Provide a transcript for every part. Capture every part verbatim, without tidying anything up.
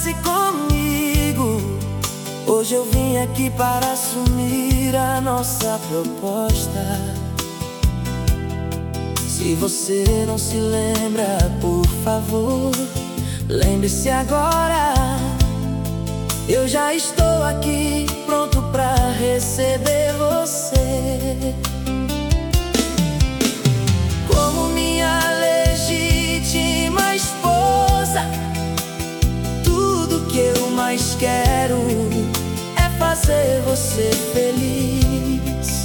conversasse comigo. Hoje eu vim aqui para assumir a nossa proposta. Se você não se lembra, por favor, lembre-se agora. Eu já estou aqui, pronto pra receber você como minha legítima esposa. Tudo que eu mais quero é fazer você feliz.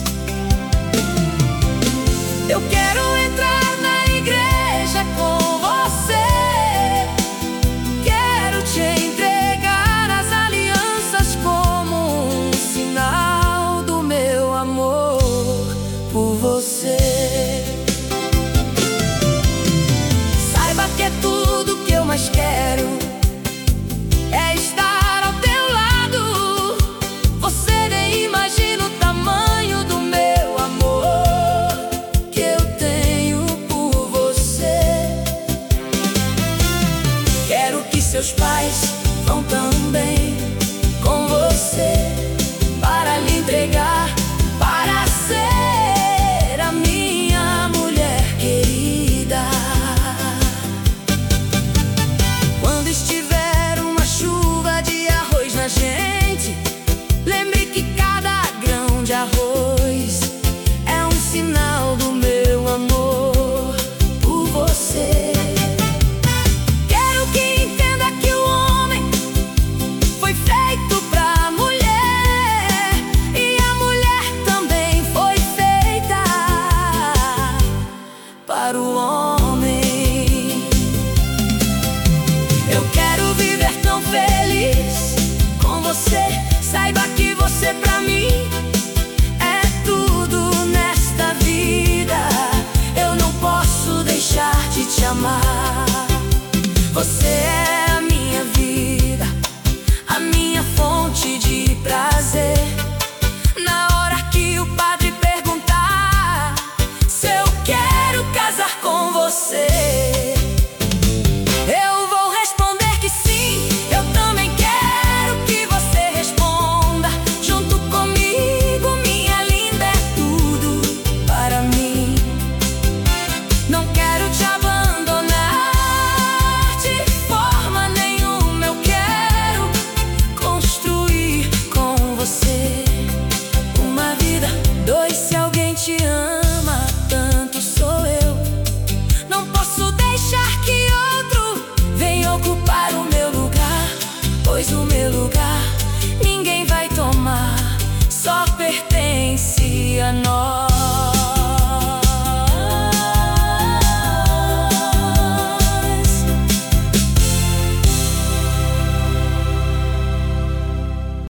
Eu quero entrar na igreja com você. Quero te entregar as alianças como um sinal do meu amor por você. Saiba que é tudo que eu mais quero é estar ao teu lado. Você nem imagina o tamanho do meu amor que eu tenho por você. Quero que seus pais vão também com você para lhe entregar, para ser a minha mulher querida. Quando estiver uma chuva de arroz na gente, lembre que cada grão de arroz é um sinal do meu amor por você. Quero que entenda que o homem foi feito pra mulher e a mulher também foi feita para o homem.